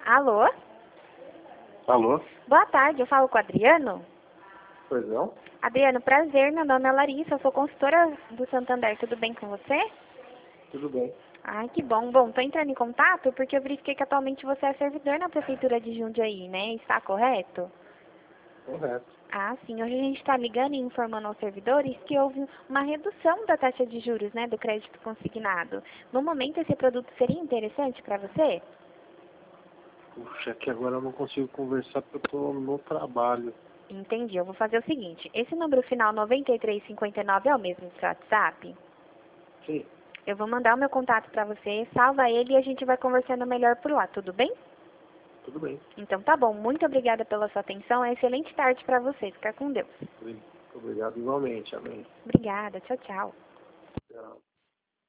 Alô? Alô? Boa tarde, eu falo com o Adriano. Pois não? Adriano, prazer, meu nome é Larissa, eu sou consultora do Santander, tudo bem com você? Tudo bem. Ai, que bom. Bom, tô entrando em contato porque eu verifiquei que atualmente você é servidor na Prefeitura de Jundiaí, né? Está correto? Correto. Ah, sim. Hoje a gente está ligando e informando aos servidores que houve uma redução da taxa de juros, né, do crédito consignado. No momento, esse produto seria interessante para você? Puxa, é que agora eu não consigo conversar porque eu tô no trabalho. Entendi. Eu vou fazer o seguinte. Esse número final 9359 é o mesmo do seu WhatsApp? Sim, Eu vou mandar o meu contato para você, salva ele e a gente vai conversando melhor por lá, tudo bem? tudo bem. Então tá bom. Muito obrigada pela sua atenção. É excelente tarde para você. Fica com Deus. Muito obrigado igualmente. Amém. Obrigada. Tchau, tchau. Tchau.